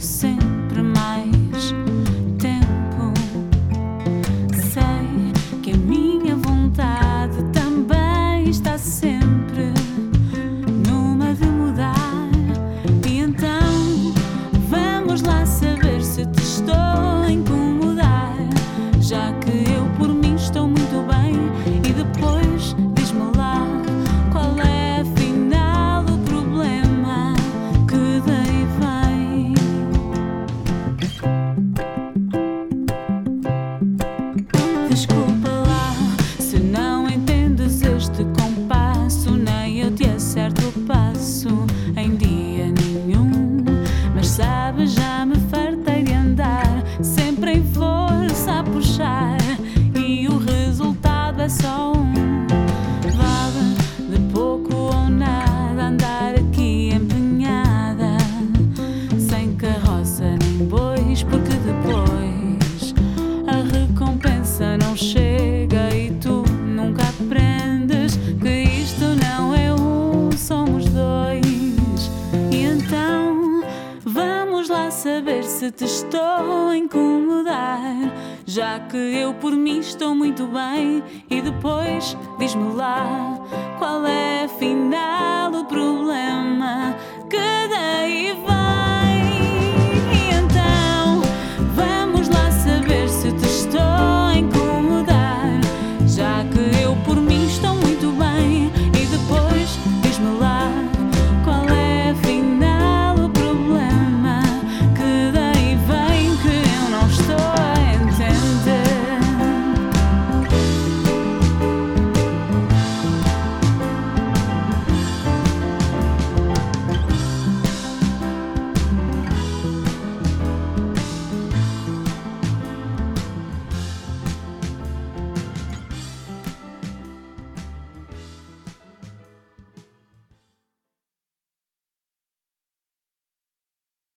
sempre mais tempo. Sei que a minha vontade também está sempre numa de mudar. E então vamos lá saber se te estou a incomodar, já que eu por mim estou muito bem. E depois diz-me lá qual é afinal o problema que daí vem. Desculpa lá se não entendes este compasso, nem eu te acerto o passo em dia nenhum. Mas sabes, já me fartei de andar sempre em força a puxar, e o resultado é só um. Vale de pouco ou nada andar aqui empenhada, sem carroça nem bois, porque depois a recompensa não chega e tu nunca aprendes que isto não é um, somos dois. E então vamos lá saber se te estou a incomodar, já que eu por mim estou muito bem. E depois diz-me lá qual é afinal o problema